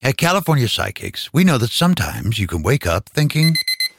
At California Psychics, we know that sometimes you can wake up thinking,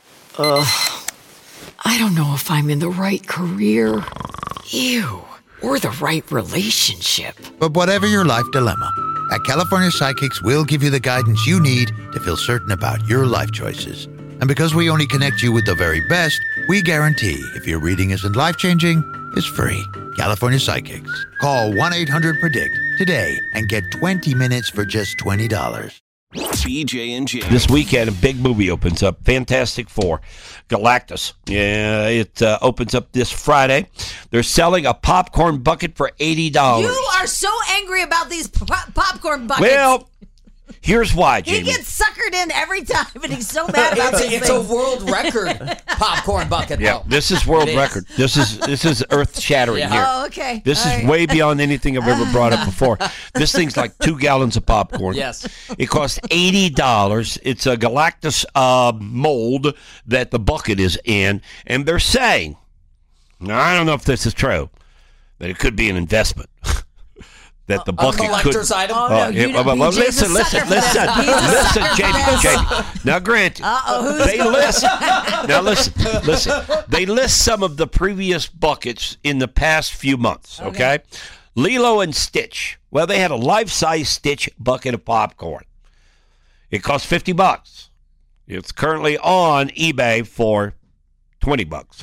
I don't know if I'm in the right career. Ew. Or the right relationship. but whatever your life dilemma, at California Psychics, we'll give you the guidance you need to feel certain about your life choices. And because we only connect you with the very best, we guarantee if your reading isn't life-changing, it's free. California Psychics. Call 1-800-PREDICT today and get 20 minutes for just $20. BJ and Jamie. This weekend, a big movie opens up. Fantastic Four, Galactus. Yeah, it opens up this Friday. They're selling a popcorn bucket for $80. You are so angry about these popcorn buckets. Well, here's why, he Jamie. gets suckered in every time, and he's so mad about these It's a world record popcorn bucket. Yeah, this is world record. This is earth shattering here. Oh, okay. This All is right. way beyond anything I've ever brought up before. This thing's like 2 gallons of popcorn. Yes. It costs $80. It's a Galactus mold that the bucket is in, and they're saying, now I don't know if this is true, that it could be an investment. That the bucket could. collector's item? Oh, no, you know, well, BJ's a listen, sucker for that. He's a listen, sucker for Jamie. this. Now, granted, who's they going- list. Now, listen. They list some of the previous buckets in the past few months. Okay, Lilo and Stitch. Well, they had a life-size Stitch bucket of popcorn. It cost $50. It's currently on eBay for $20.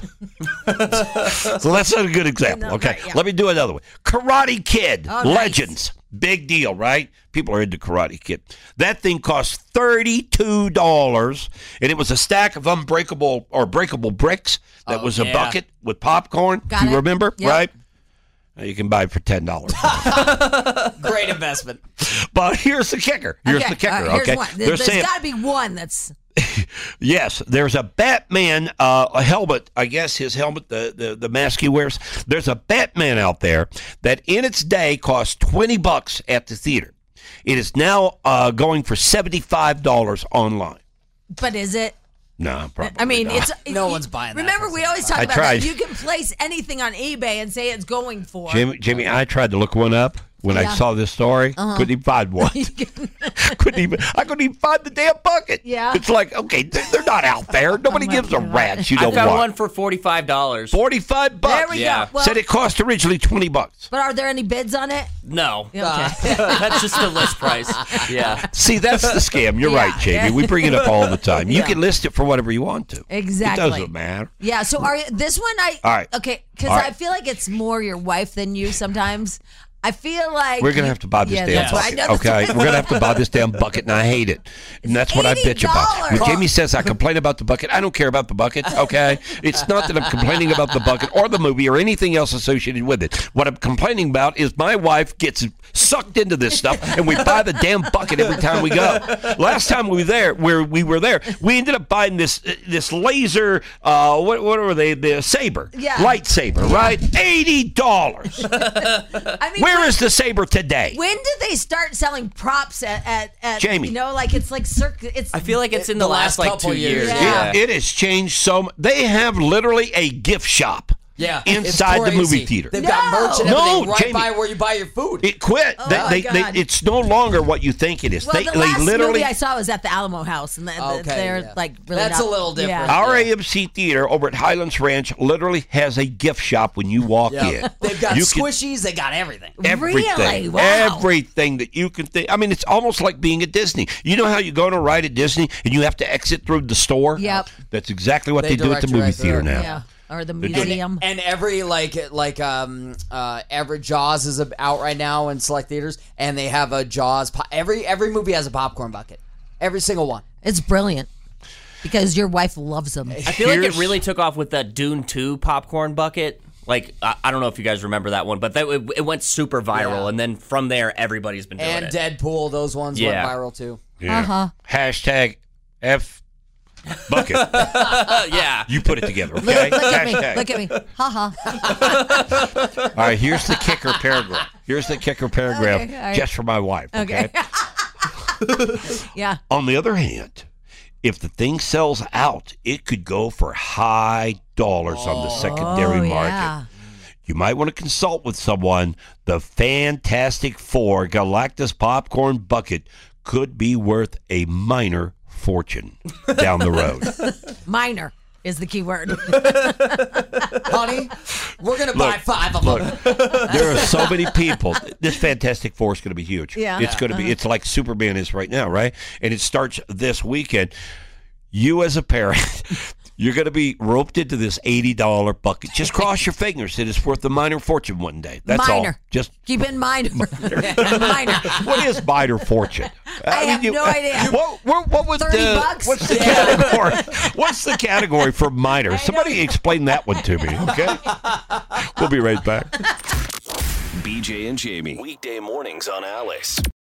So that's not a good example. No, Okay, right, yeah. let me do another one. Karate Kid, Oh, nice. Legends, big deal, right? People are into Karate Kid. That thing cost $32, and it was a stack of unbreakable or breakable bricks. That was a bucket with popcorn. Got you it. remember, Yep. right? Now you can buy it for $10. Great investment. But here's the kicker. Here's Okay, the kicker. all right, here's Okay, one. they're There's saying. got to be one that's... Yes, there's a Batman a helmet. I guess his helmet, the mask he wears. There's a Batman out there that in its day cost $20 at the theater. It is now going for $75 online. But is it? No, probably. I mean, not. it's No one's buying that. Remember, we always talk I about tried. that. You can place anything on eBay and say it's going for. Jimmy, I tried to look one up when I Yeah. saw this story. Couldn't even find one. I couldn't even find the damn bucket. Yeah. It's like, okay, they're not out there. Nobody my gives a God. rat's. You I don't found want one for $45. $45. There we Yeah. go. Well, Said it cost originally $20. but are there any bids on it? No, Okay. that's just the list price. Yeah. See, that's the scam. You're Yeah, right, Jamie. yeah. We bring it up all the time. You Yeah. can list it for whatever you want to. Exactly. It doesn't matter. Yeah. So are this one? All right. Okay, because All right. I feel like it's more your wife than you sometimes. I feel like We're gonna have to buy this Yeah, damn that's what I bucket. know, that's Okay, what- we're gonna have to buy this damn bucket, and I hate it. And that's what I bitch about. When $80. Jamie says I complain about the bucket, I don't care about the bucket. Okay, it's not that I'm complaining about the bucket or the movie or anything else associated with it. What I'm complaining about is my wife gets sucked into this stuff, and we buy the damn bucket every time we go. Last time we were there, we ended up buying this laser. What were they? The saber, Yeah. lightsaber, right? $80. I mean, Where is the saber today? when did they start selling props at Jamie. You know, like it's like it's. I feel like it's in the last like couple 2 years. years. Yeah. It has changed so much. They have literally a gift shop Yeah. it's inside the crazy. movie theater. They've got merch and No, everything right Jamie. by where you buy your food. It quit. my God. It's no longer what you think it is. well, they the last literally. movie I saw was at the Alamo House, and they're yeah. like really. That's not- a little different. Yeah. Our AMC theater over at Highlands Ranch literally has a gift shop when you walk in. They've got You can- squishies. They got everything. Everything, Really? Wow. everything that you can think. I mean, it's almost like being at Disney. You know how you go on a ride at Disney and you have to exit through the store? Yep. That's exactly what They they do at the direct you movie right theater through. now. Yeah. Or the doing- museum. And every every Jaws is out right now in select theaters, and they have a Jaws. Every movie has a popcorn bucket. Every single one. It's brilliant because your wife loves them. I feel like it Here's- really took off with that Dune 2 popcorn bucket. Like, I don't know if you guys remember that one, but it went super viral, Yeah. and then from there, everybody's been doing And it. Deadpool, those ones Yeah. went viral too. Yeah. Uh-huh. Hashtag F bucket. Yeah. You put it together, okay? Look at me. Hashtag. Look at me. Ha ha. All right, here's the kicker paragraph. Okay, all right. just for my wife, okay? Yeah. On the other hand, if the thing sells out, it could go for high dollars on the secondary market. Yeah. You might want to consult with someone. The Fantastic Four Galactus Popcorn Bucket could be worth a minor fortune down the road. Minor is the key word. Honey, we're going to buy 5 of them. There are so many people. This Fantastic Four is going to be huge. Yeah. It's going to be. It's like Superman is right now, right? And it starts this weekend. You as a parent, you're going to be roped into this $80 bucket. Just cross your fingers that it's worth a minor fortune one day. That's all. Minor. Just Keep in mind. Minor. what is minor fortune? I have no idea. What was $30? What's the category? What's the category for minor? Somebody explain that one to me, okay? We'll be right back. BJ and Jamie. Weekday mornings on Alice.